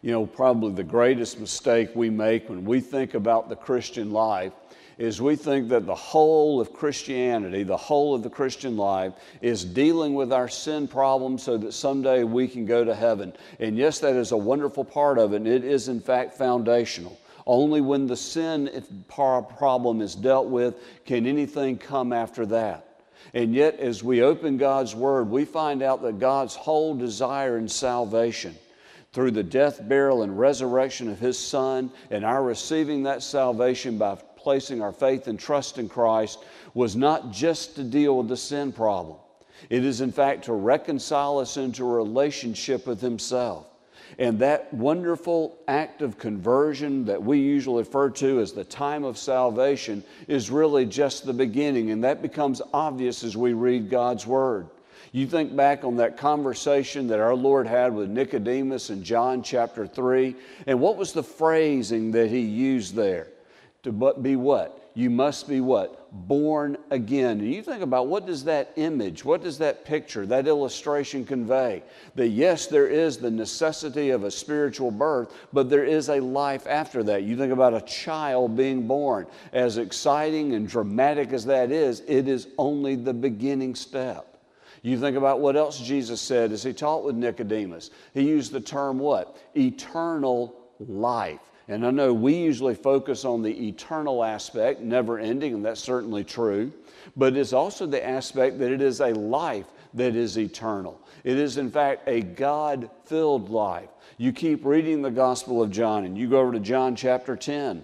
Probably the greatest mistake we make when we think about the Christian life is we think that the whole of Christianity, the whole of the Christian life, is dealing with our sin problem so that someday we can go to heaven. And yes, that is a wonderful part of it, and it is in fact foundational. Only when the sin problem is dealt with can anything come after that. And yet, as we open God's Word, we find out that God's whole desire in salvation, through the death, burial, and resurrection of His Son, and our receiving that salvation by placing our faith and trust in Christ, was not just to deal with the sin problem. It is, in fact, to reconcile us into a relationship with Himself. And that wonderful act of conversion that we usually refer to as the time of salvation is really just the beginning, and that becomes obvious as we read God's Word. You think back on that conversation that our Lord had with Nicodemus in John chapter 3, and what was the phrasing that He used there? To be what? You must be what? Born again. And you think about, what does that image, what does that picture, that illustration convey? That yes, there is the necessity of a spiritual birth, but there is a life after that. You think about a child being born. As exciting and dramatic as that is, it is only the beginning step. You think about what else Jesus said as He taught with Nicodemus. He used the term what? Eternal life. And I know we usually focus on the eternal aspect, never ending, and that's certainly true. But it's also the aspect that it is a life that is eternal. It is, in fact, a God-filled life. You keep reading the Gospel of John, and you go over to John chapter 10,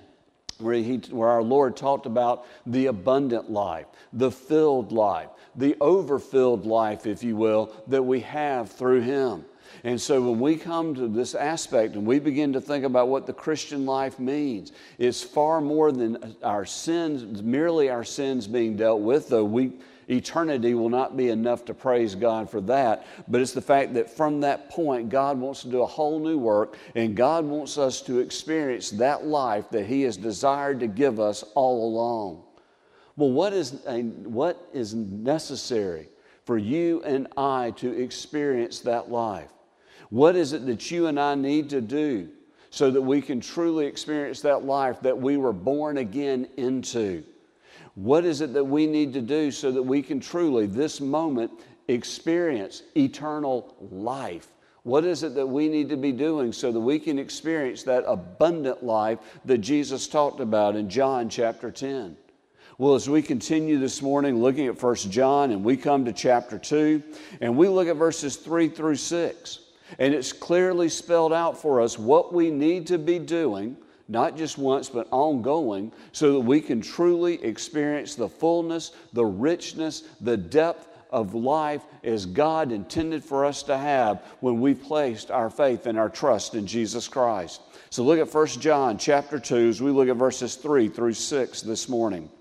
where our Lord talked about the abundant life, the filled life, the overfilled life, if you will, that we have through Him. And so when we come to this aspect and we begin to think about what the Christian life means, it's far more than our sins, merely our sins being dealt with, though eternity will not be enough to praise God for that. But it's the fact that from that point, God wants to do a whole new work, and God wants us to experience that life that He has desired to give us all along. Well, what is necessary for you and I to experience that life? What is it that you and I need to do so that we can truly experience that life that we were born again into? What is it that we need to do so that we can truly, this moment, experience eternal life? What is it that we need to be doing so that we can experience that abundant life that Jesus talked about in John chapter 10? Well, as we continue this morning looking at 1 John, and we come to chapter 2, and we look at verses 3 through 6, and it's clearly spelled out for us what we need to be doing, not just once, but ongoing, so that we can truly experience the fullness, the richness, the depth of life as God intended for us to have when we placed our faith and our trust in Jesus Christ. So look at 1 John chapter 2 as we look at verses 3 through 6 this morning.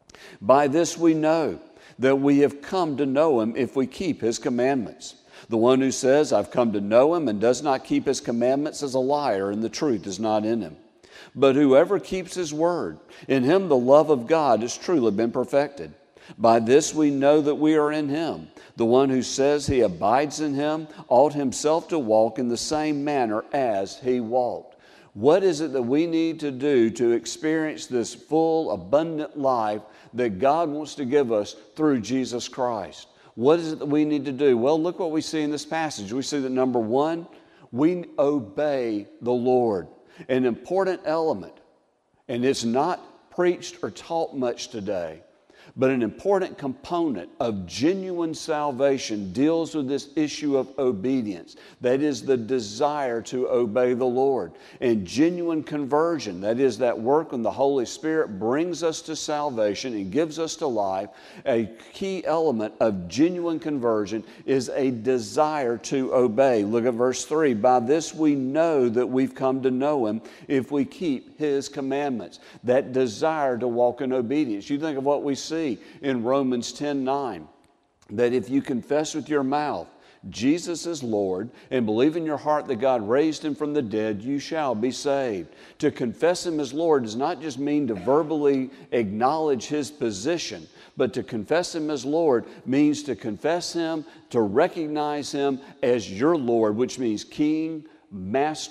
By this we know that we have come to know Him if we keep His commandments. The one who says, I've come to know Him and does not keep His commandments is a liar, and the truth is not in him. But whoever keeps His word, in him the love of God has truly been perfected. By this we know that we are in Him. The one who says he abides in Him ought himself to walk in the same manner as He walked. What is it that we need to do to experience this full, abundant life that God wants to give us through Jesus Christ? What is it that we need to do? Well, look what we see in this passage. We see that number one, we obey the Lord. An important element, and it's not preached or taught much today, but an important component of genuine salvation deals with this issue of obedience. That is the desire to obey the Lord. And genuine conversion, that is that work when the Holy Spirit brings us to salvation and gives us to life, a key element of genuine conversion is a desire to obey. Look at verse 3. By this we know that we've come to know Him if we keep His commandments. That desire to walk in obedience. You think of what we see in Romans 10:9, that if you confess with your mouth Jesus is Lord and believe in your heart that God raised Him from the dead, you shall be saved. To confess Him as Lord does not just mean to verbally acknowledge His position, but to confess Him as Lord means to confess Him, to recognize Him as your Lord, which means King, Master,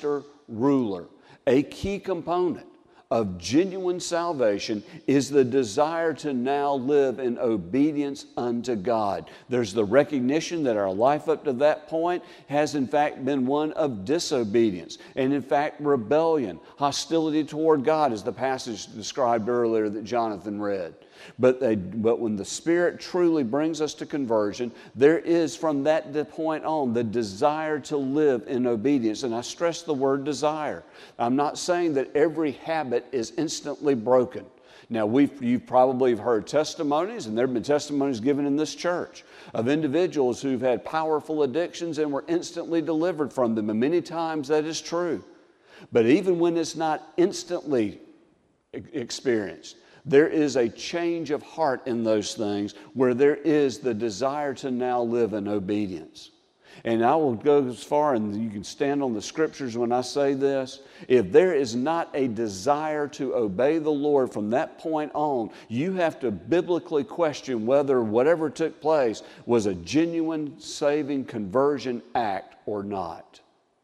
ruler. A key component of genuine salvation is the desire to now live in obedience unto God. There's the recognition that our life up to that point has in fact been one of disobedience and in fact rebellion, hostility toward God, as the passage described earlier that Jonathan read. But when the Spirit truly brings us to conversion, there is from that point on the desire to live in obedience. And I stress the word desire. I'm not saying that every habit is instantly broken. Now, you've probably heard testimonies, and there have been testimonies given in this church of individuals who've had powerful addictions and were instantly delivered from them. And many times that is true. But even when it's not instantly experienced, there is a change of heart in those things where there is the desire to now live in obedience. And I will go as far, and you can stand on the Scriptures when I say this, if there is not a desire to obey the Lord from that point on, you have to biblically question whether whatever took place was a genuine saving conversion act or not.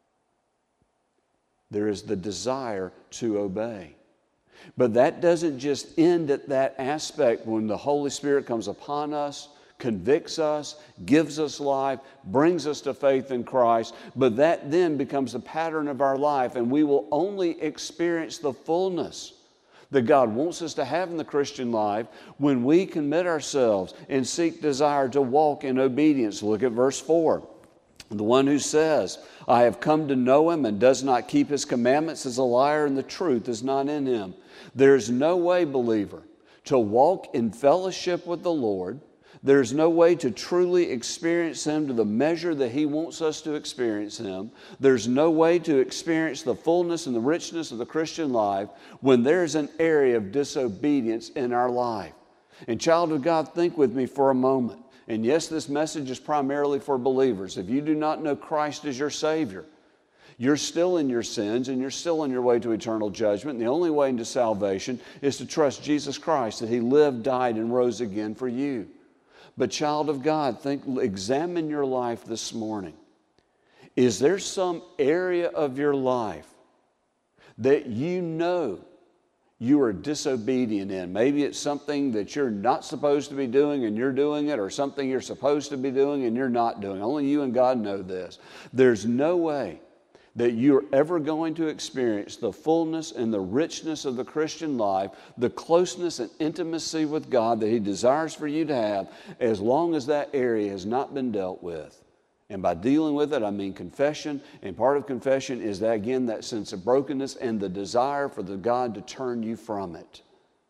There is the desire to obey. But that doesn't just end at that aspect when the Holy Spirit comes upon us, convicts us, gives us life, brings us to faith in Christ. But that then becomes a pattern of our life, and we will only experience the fullness that God wants us to have in the Christian life when we commit ourselves and seek desire to walk in obedience. Look at verse 4. The one who says, I have come to know Him and does not keep His commandments is a liar, and the truth is not in him. There's no way, believer, to walk in fellowship with the Lord. There's no way to truly experience Him to the measure that He wants us to experience Him. There's no way to experience the fullness and the richness of the Christian life when there's an area of disobedience in our life. And child of God, think with me for a moment. And yes, this message is primarily for believers. If you do not know Christ as your Savior, you're still in your sins and you're still on your way to eternal judgment. And the only way into salvation is to trust Jesus Christ, that He lived, died, and rose again for you. But child of God, examine your life this morning. Is there some area of your life that you know you are disobedient in? Maybe it's something that you're not supposed to be doing and you're doing it, or something you're supposed to be doing and you're not doing. Only you and God know this. There's no way that you're ever going to experience the fullness and the richness of the Christian life, the closeness and intimacy with God that He desires for you to have, as long as that area has not been dealt with. And by dealing with it, I mean confession. And part of confession is that, again, that sense of brokenness and the desire for the God to turn you from it.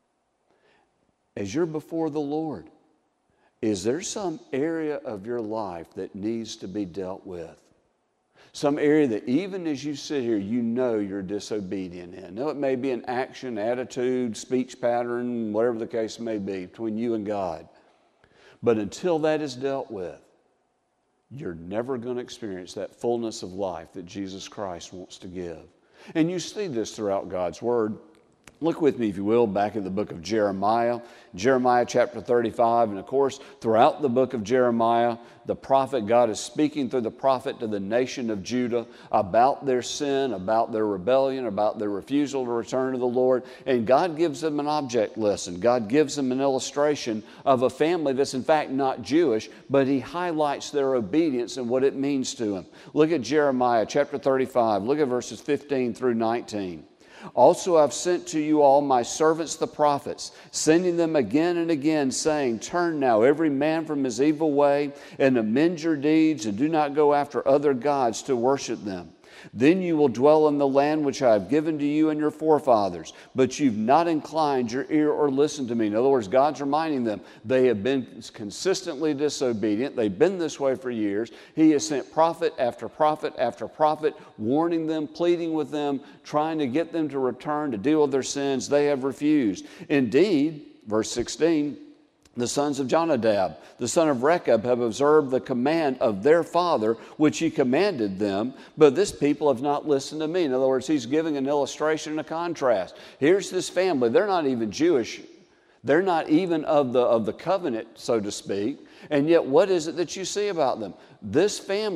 As you're before the Lord, is there some area of your life that needs to be dealt with? Some area that even as you sit here, you know you're disobedient in. Now, it may be an action, attitude, speech pattern, whatever the case may be between you and God. But until that is dealt with, you're never going to experience that fullness of life that Jesus Christ wants to give. And you see this throughout God's Word. Look with me, if you will, back in the book of Jeremiah. Jeremiah chapter 35. And of course, throughout the book of Jeremiah, the prophet, God is speaking through the prophet to the nation of Judah about their sin, about their rebellion, about their refusal to return to the Lord. And God gives them an object lesson. God gives them an illustration of a family that's in fact not Jewish, but He highlights their obedience and what it means to them. Look at Jeremiah chapter 35. Look at verses 15 through 19. Also I've sent to you all my servants the prophets, sending them again and again, saying, turn now every man from his evil way, and amend your deeds, and do not go after other gods to worship them. Then you will dwell in the land which I have given to you and your forefathers, but you've not inclined your ear or listened to me. In other words, God's reminding them they have been consistently disobedient. They've been this way for years. He has sent prophet after prophet after prophet, warning them, pleading with them, trying to get them to return to deal with their sins. They have refused. Indeed, verse 16, the sons of Jonadab, the son of Rechab, have observed the command of their father, which he commanded them, but this people have not listened to me. In other words, he's giving an illustration and a contrast. Here's this family. They're not even Jewish. They're not even of the covenant, so to speak. And yet, what is it that you see about them? This family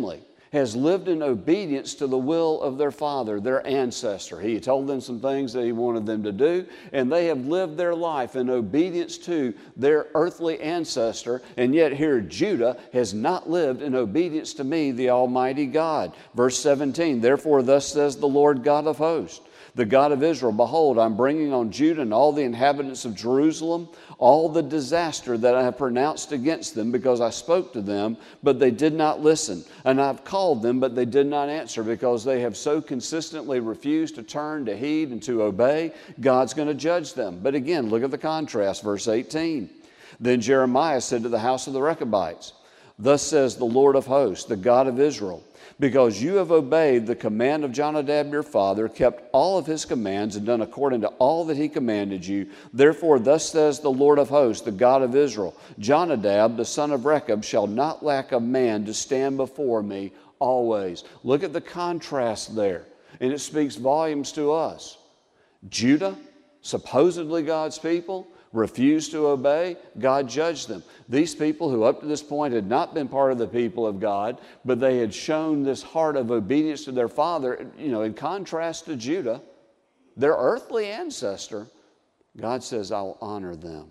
has lived in obedience to the will of their father, their ancestor. He told them some things that he wanted them to do, and they have lived their life in obedience to their earthly ancestor, and yet here Judah has not lived in obedience to me, the Almighty God. Verse 17, therefore thus says the Lord God of hosts, the God of Israel, behold, I'm bringing on Judah and all the inhabitants of Jerusalem all the disaster that I have pronounced against them, because I spoke to them, but they did not listen. And I've called them, but they did not answer, because they have so consistently refused to turn, to heed, and to obey. God's going to judge them. But again, look at the contrast, verse 18. Then Jeremiah said to the house of the Rechabites, thus says the Lord of hosts, the God of Israel, because you have obeyed the command of Jonadab your father, kept all of his commands, and done according to all that he commanded you. Therefore, thus says the Lord of hosts, the God of Israel, Jonadab, the son of Rechab, shall not lack a man to stand before me always. Look at the contrast there, and it speaks volumes to us. Judah, supposedly God's people, refused to obey. God judged them. These people who up to this point had not been part of the people of God, but they had shown this heart of obedience to their father, in contrast to Judah, their earthly ancestor, God says, I'll honor them.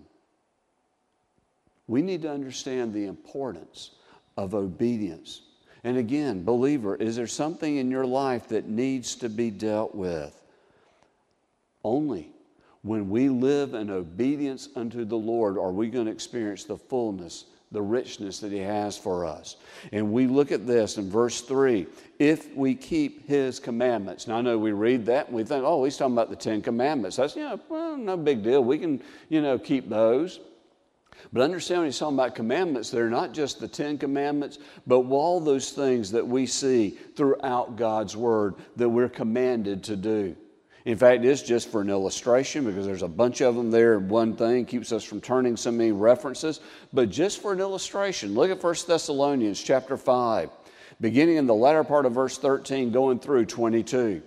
We need to understand the importance of obedience. And again, believer, is there something in your life that needs to be dealt with? Only when we live in obedience unto the Lord are we going to experience the fullness, the richness that He has for us. And we look at this in verse 3, if we keep His commandments. Now I know we read that and we think, oh, he's talking about the 10 commandments. That's, no big deal. We can, keep those. But understand when he's talking about commandments, they're not just the 10 commandments, but all those things that we see throughout God's Word that we're commanded to do. In fact, it's just for an illustration, because there's a bunch of them there in one thing, keeps us from turning so many references. But just for an illustration, look at 1 Thessalonians chapter 5, beginning in the latter part of verse 13, going through 22.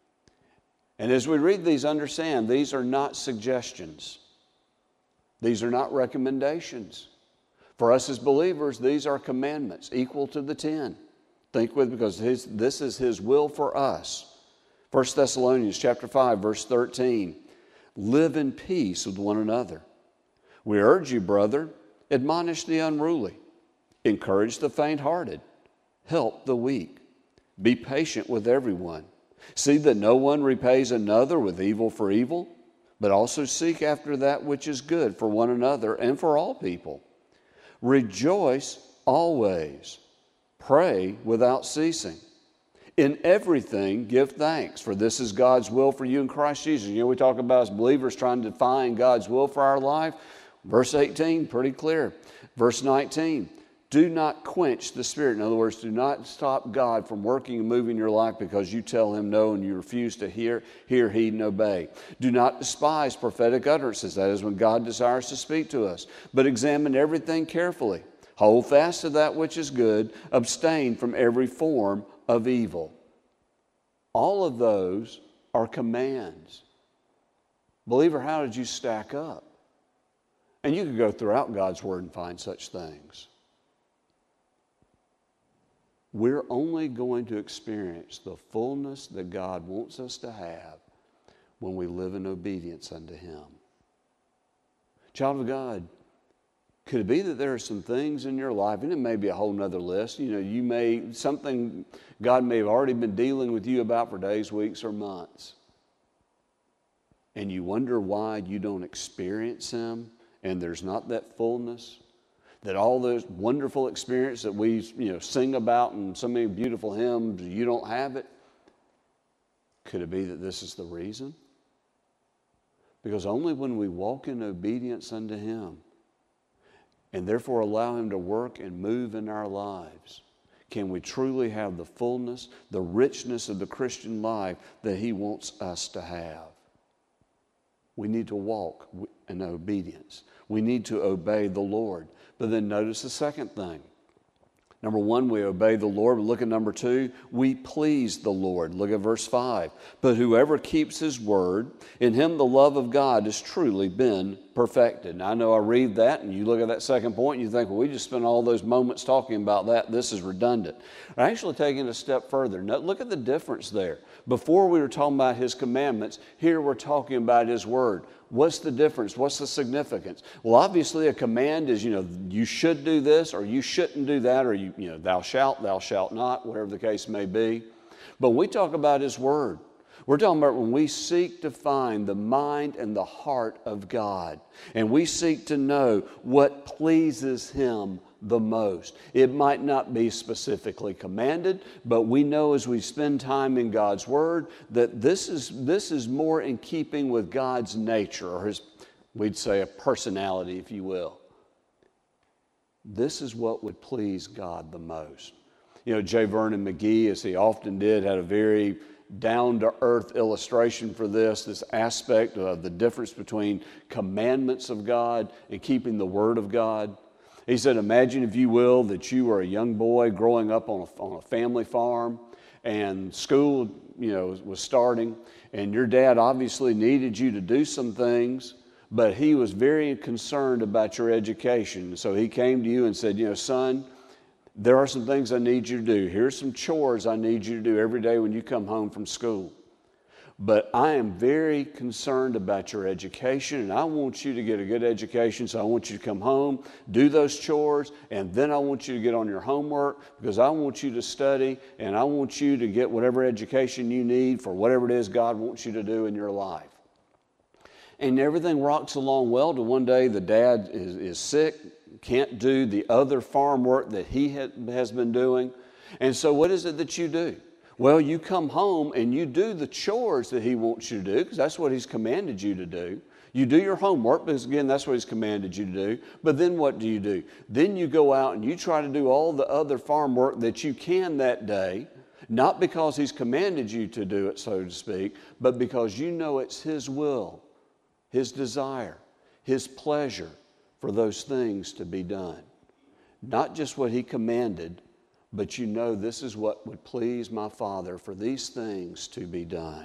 And as we read these, understand, these are not suggestions. These are not recommendations. For us as believers, these are commandments equal to the 10. Think with me, because this is His will for us. 1 Thessalonians chapter 5, verse 13, live in peace with one another. We urge you, brother, admonish the unruly, encourage the faint-hearted, help the weak, be patient with everyone. See that no one repays another with evil for evil, but also seek after that which is good for one another and for all people. Rejoice always, pray without ceasing. In everything, give thanks, for this is God's will for you in Christ Jesus. We talk about as believers trying to define God's will for our life. Verse 18, pretty clear. Verse 19, do not quench the Spirit. In other words, do not stop God from working and moving your life because you tell Him no and you refuse to hear, heed, and obey. Do not despise prophetic utterances. That is when God desires to speak to us. But examine everything carefully. Hold fast to that which is good. Abstain from every form of evil. All of those are commands. Believer, how did you stack up? And you could go throughout God's Word and find such things. We're only going to experience the fullness that God wants us to have when we live in obedience unto Him. Child of God, could it be that there are some things in your life, and it may be a whole nother list, something God may have already been dealing with you about for days, weeks, or months, and you wonder why you don't experience Him, and there's not that fullness, that all those wonderful experiences that we sing about in so many beautiful hymns, you don't have it? Could it be that this is the reason? Because only when we walk in obedience unto Him, and therefore allow Him to work and move in our lives, can we truly have the fullness, the richness of the Christian life that He wants us to have. We need to walk in obedience. We need to obey the Lord. But then notice the second thing. Number one, we obey the Lord. But look at number two, we please the Lord. Look at verse 5. But whoever keeps his word, in him the love of God has truly been perfected. Now, I know I read that, and you look at that second point, and you think, well, we just spent all those moments talking about that. This is redundant. I'm actually taking it a step further. Now, look at the difference there. Before we were talking about his commandments, here we're talking about his word. What's the difference? What's the significance? Well, obviously a command is, you should do this or you shouldn't do that, or thou shalt not, whatever the case may be. But when we talk about his word, we're talking about when we seek to find the mind and the heart of God, and we seek to know what pleases him the most. It might not be specifically commanded, but we know as we spend time in God's Word that this is more in keeping with God's nature, or his, we'd say, a personality, if you will. This is what would please God the most. J. Vernon McGee, as he often did, had a very down-to-earth illustration for this aspect of the difference between commandments of God and keeping the Word of God. He said, imagine, if you will, that you were a young boy growing up on a family farm, and school, was starting, and your dad obviously needed you to do some things, but he was very concerned about your education. So he came to you and said, son, there are some things I need you to do. Here's some chores I need you to do every day when you come home from school. But I am very concerned about your education, and I want you to get a good education, so I want you to come home, do those chores, and then I want you to get on your homework, because I want you to study, and I want you to get whatever education you need for whatever it is God wants you to do in your life. And everything rocks along well till one day the dad is sick, can't do the other farm work that he has been doing. And so what is it that you do? Well, you come home and you do the chores that he wants you to do, because that's what he's commanded you to do. You do your homework, because again, that's what he's commanded you to do. But then what do? Then you go out and you try to do all the other farm work that you can that day, not because he's commanded you to do it, so to speak, but because you know it's his will, his desire, his pleasure for those things to be done. Not just what he commanded, but this is what would please my Father, for these things to be done.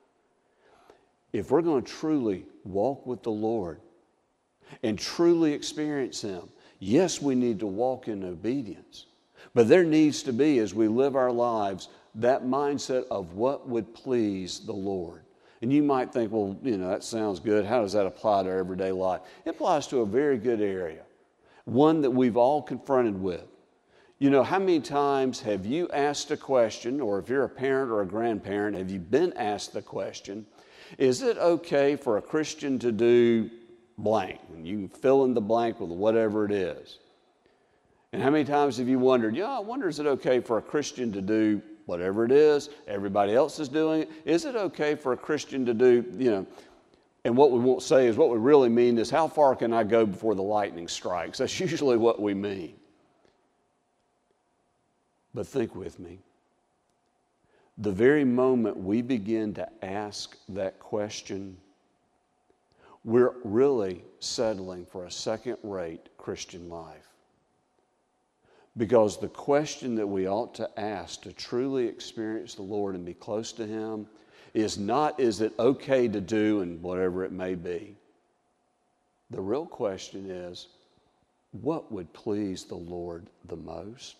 If we're going to truly walk with the Lord and truly experience him, yes, we need to walk in obedience. But there needs to be, as we live our lives, that mindset of what would please the Lord. And you might think, well, that sounds good. How does that apply to our everyday life? It applies to a very good area, one that we've all confronted with. How many times have you asked a question, or if you're a parent or a grandparent, have you been asked the question, is it okay for a Christian to do blank? And you can fill in the blank with whatever it is. And how many times have you wondered, I wonder, is it okay for a Christian to do whatever it is? Everybody else is doing it. Is it okay for a Christian to do, and what we won't say is, what we really mean is, how far can I go before the lightning strikes? That's usually what we mean. But think with me. The very moment we begin to ask that question, we're really settling for a second-rate Christian life. Because the question that we ought to ask to truly experience the Lord and be close to him is not, is it okay to do, and whatever it may be. The real question is, what would please the Lord the most?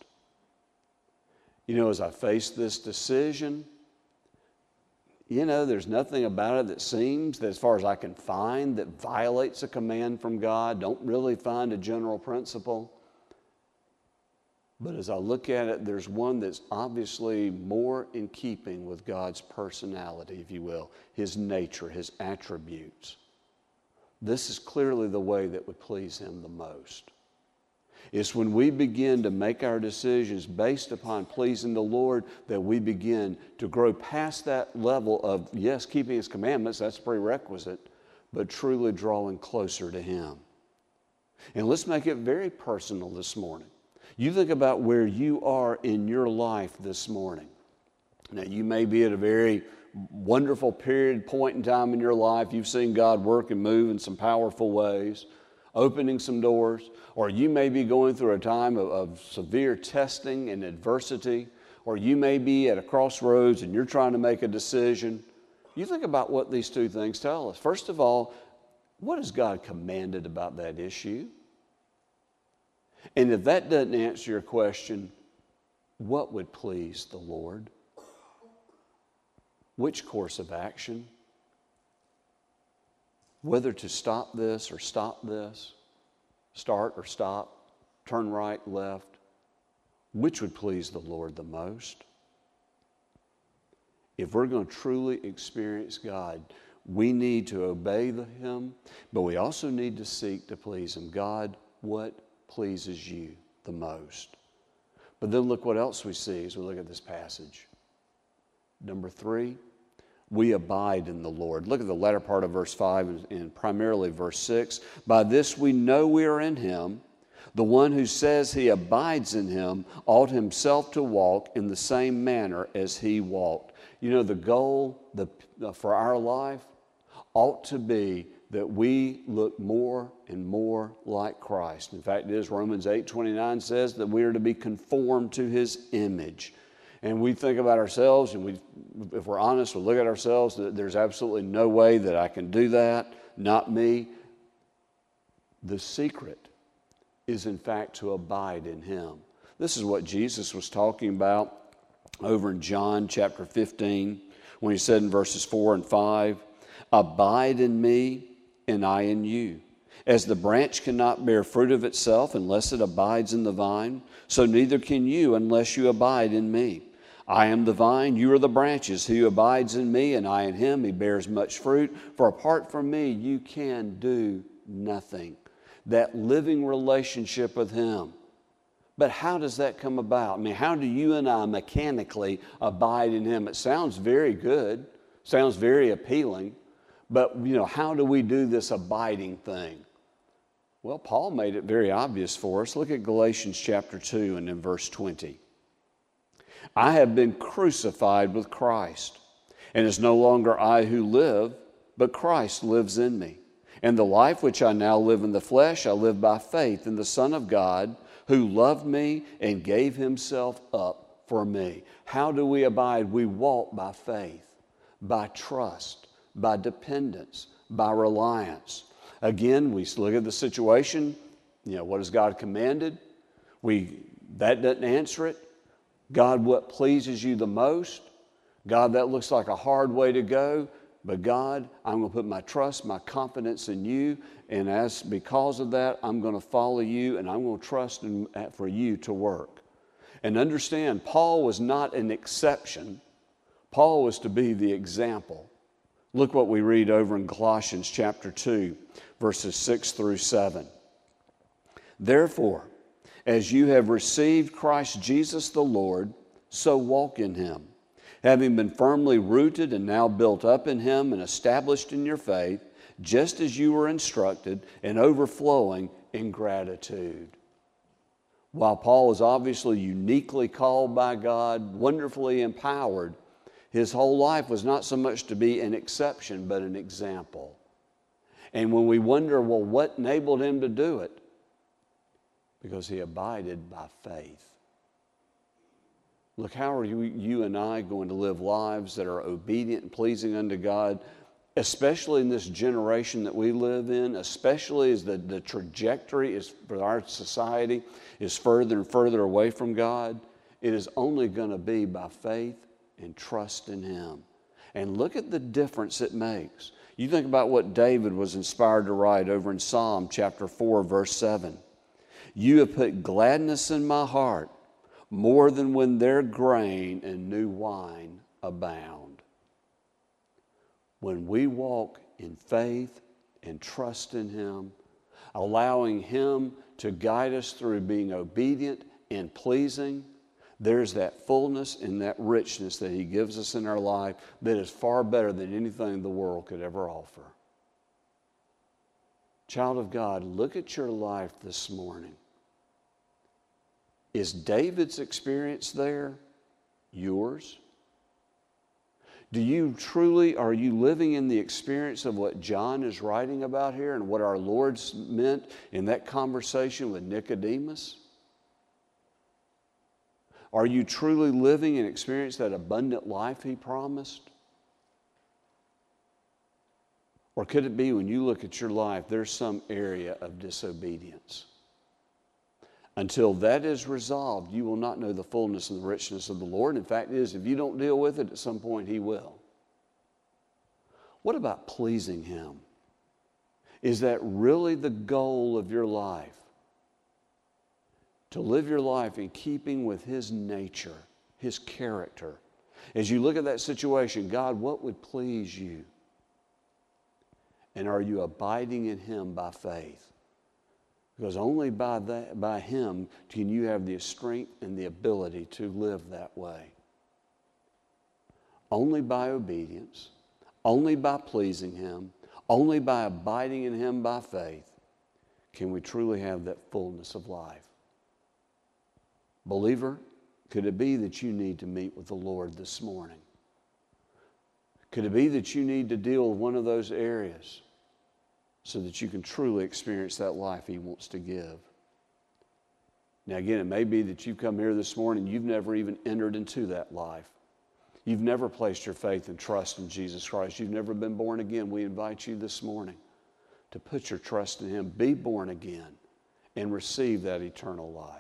As I face this decision, there's nothing about it that seems, that as far as I can find, that violates a command from God. Don't really find a general principle. But as I look at it, there's one that's obviously more in keeping with God's personality, if you will, his nature, his attributes. This is clearly the way that would please him the most. It's when we begin to make our decisions based upon pleasing the Lord that we begin to grow past that level of, yes, keeping his commandments, that's a prerequisite, but truly drawing closer to him. And let's make it very personal this morning. You think about where you are in your life this morning. Now, you may be at a very wonderful point in time in your life. You've seen God work and move in some powerful ways. opening some doors, or you may be going through a time of severe testing and adversity, or you may be at a crossroads and you're trying to make a decision. You think about what these two things tell us. First of all, what has God commanded about that issue? And if that doesn't answer your question, what would please the Lord? Which course of action? Whether to stop this or stop this, start or stop, turn right, left, which would please the Lord the most? If we're going to truly experience God, we need to obey Him, but we also need to seek to please Him. God, what pleases you the most? But then look what else we see as we look at this passage. Number 3, we abide in the Lord. Look at the latter part of verse 5 and primarily verse 6. By this we know we are in Him. The one who says he abides in Him ought himself to walk in the same manner as He walked. You know, the goal for our life ought to be that we look more and more like Christ. In fact, it is Romans 8:29 says that we are to be conformed to His image. And we think about ourselves, and if we're honest, we look at ourselves, that there's absolutely no way that I can do that, not me. The secret is, in fact, to abide in Him. This is what Jesus was talking about over in John chapter 15, when He said in verses 4 and 5, abide in me, and I in you. As the branch cannot bear fruit of itself unless it abides in the vine, so neither can you unless you abide in me. I am the vine, you are the branches. He who abides in me, and I in him, he bears much fruit. For apart from me, you can do nothing. That living relationship with Him. But how does that come about? I mean, how do you and I mechanically abide in Him? It sounds very good, sounds very appealing, but how do we do this abiding thing? Well, Paul made it very obvious for us. Look at Galatians chapter 2 and in verse 20. I have been crucified with Christ, and it's no longer I who live, but Christ lives in me. And the life which I now live in the flesh, I live by faith in the Son of God, who loved me and gave Himself up for me. How do we abide? We walk by faith, by trust, by dependence, by reliance. Again, we look at the situation. What has God commanded? That doesn't answer it. God, what pleases you the most? God, that looks like a hard way to go. But God, I'm going to put my trust, my confidence in you. And because of that, I'm going to follow you, and I'm going to trust for you to work. And understand, Paul was not an exception. Paul was to be the example. Look what we read over in Colossians chapter 2, verses 6 through 7. Therefore, as you have received Christ Jesus the Lord, so walk in Him, having been firmly rooted and now built up in Him and established in your faith, just as you were instructed, and overflowing in gratitude. While Paul was obviously uniquely called by God, wonderfully empowered, his whole life was not so much to be an exception, but an example. And when we wonder, well, what enabled him to do it? Because he abided by faith. Look, how are you and I going to live lives that are obedient and pleasing unto God, especially in this generation that we live in, especially as the trajectory is for our society is further and further away from God? It is only going to be by faith and trust in Him. And look at the difference it makes. You think about what David was inspired to write over in Psalm chapter 4, verse 7. You have put gladness in my heart, more than when their grain and new wine abound. When we walk in faith and trust in Him, allowing Him to guide us through being obedient and pleasing, there's that fullness and that richness that He gives us in our life that is far better than anything the world could ever offer. Child of God, look at your life this morning. Is David's experience there yours? Are you living in the experience of what John is writing about here and what our Lord's meant in that conversation with Nicodemus? Are you truly living and experiencing that abundant life He promised? Or could it be when you look at your life, there's some area of disobedience? Until that is resolved, you will not know the fullness and the richness of the Lord. In fact, if you don't deal with it, at some point He will. What about pleasing Him? Is that really the goal of your life? To live your life in keeping with His nature, His character. As you look at that situation, God, what would please You? And are you abiding in Him by faith? Because only by Him can you have the strength and the ability to live that way. Only by obedience, only by pleasing Him, only by abiding in Him by faith can we truly have that fullness of life. Believer, could it be that you need to meet with the Lord this morning? Could it be that you need to deal with one of those areas so that you can truly experience that life He wants to give? Now again, it may be that you've come here this morning, you've never even entered into that life. You've never placed your faith and trust in Jesus Christ. You've never been born again. We invite you this morning to put your trust in Him, be born again, and receive that eternal life.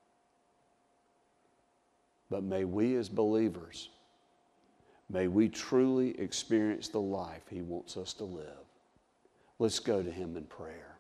But may we as believers, may we truly experience the life He wants us to live. Let's go to Him in prayer.